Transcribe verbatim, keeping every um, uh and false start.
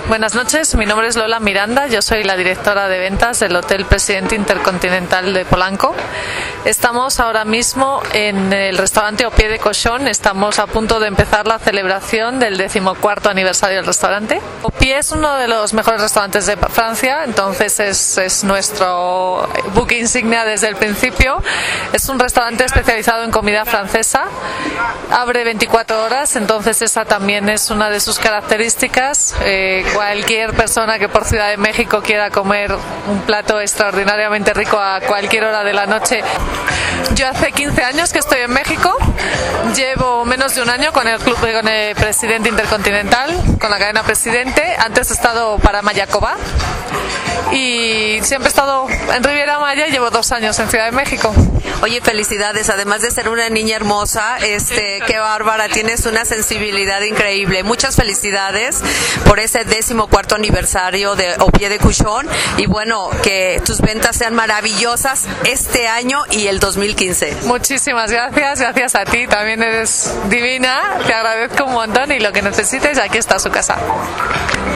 Buenas noches, mi nombre es Lola Miranda, yo soy la directora de ventas del Hotel Presidente Intercontinental de Polanco. Estamos ahora mismo en el restaurante Au Pied de Cochon, estamos a punto de empezar la celebración del decimocuarto aniversario del restaurante. Au Pied es uno de los mejores restaurantes de Francia, entonces es, es nuestro buque insignia desde el principio. Es un restaurante especializado en comida francesa, abre veinticuatro horas, entonces esa también es una de sus características. Eh, cualquier persona que por Ciudad de México quiera comer un plato extraordinariamente rico a cualquier hora de la noche. Yo hace quince años que estoy en México, llevo menos de un año con el club, con el Presidente Intercontinental, con la cadena Presidente. Antes he estado para Mayacoba y siempre he estado en Riviera Maya y llevo dos años en Ciudad de México. Oye, felicidades, además de ser una niña hermosa, este, qué bárbara, tienes una sensibilidad increíble. Muchas felicidades por ese décimo cuarto aniversario de Au Pied de Cochon y bueno, que tus ventas sean maravillosas este año y el dos mil quince. Muchísimas gracias, gracias a ti, también eres divina, te agradezco un montón y lo que necesites, aquí está su casa.